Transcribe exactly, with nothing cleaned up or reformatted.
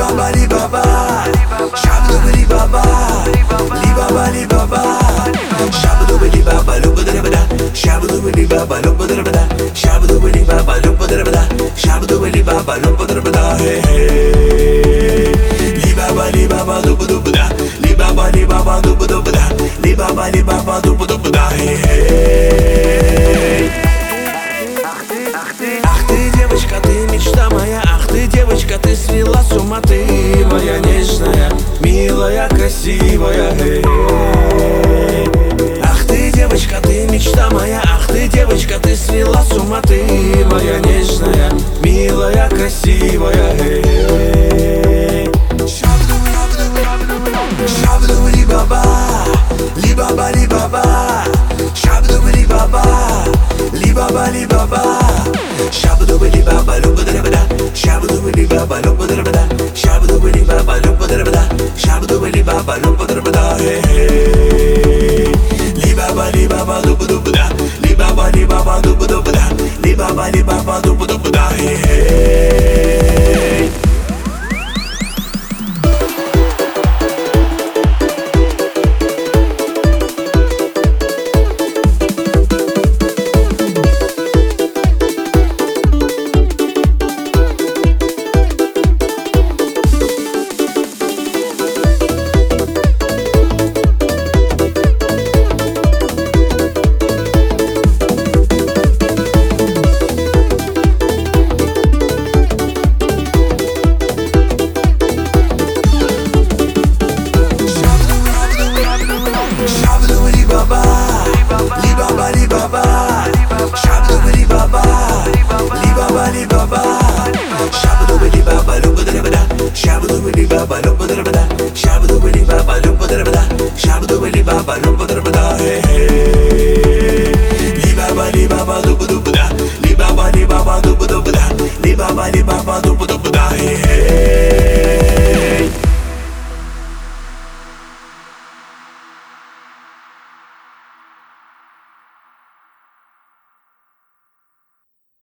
Baba, li Baba, Shabba li Baba, li Baba, li Baba, Shabba li Baba, lupa da da, Shabba li Baba, lupa da da, Shabba li Baba, lupa da da, Shabba li Baba, lupa da da, hey hey. Li Baba, li Baba, lupa da, li Baba, li Baba, lupa da, li Baba, li Baba, lupa da, hey hey. Ах ты, девочка, ты мечта моя, ах ты, девочка, ты свела с ума, ты моя нежная, милая, красивая. Эй. Ах ты, девочка, ты мечта моя, ах ты, девочка, ты свела с ума, ты моя нежная, милая, красивая. Эй. Шабду ли баба, ли баба, ли баба, шабду ли баба, ли баба, ли баба. Shabba li Baba, lupa da da, Shabba li Baba, lupa da da, Shabba li Baba, lupa da da, Shabba li Baba, lupa da da, hey hey. Li Baba, li Baba, lupa da, li Baba, li Baba, lupa da, li Baba, li Baba, lupa da, hey hey. Shabba li Baba, lupa da da, Shabba li Baba, lupa da da.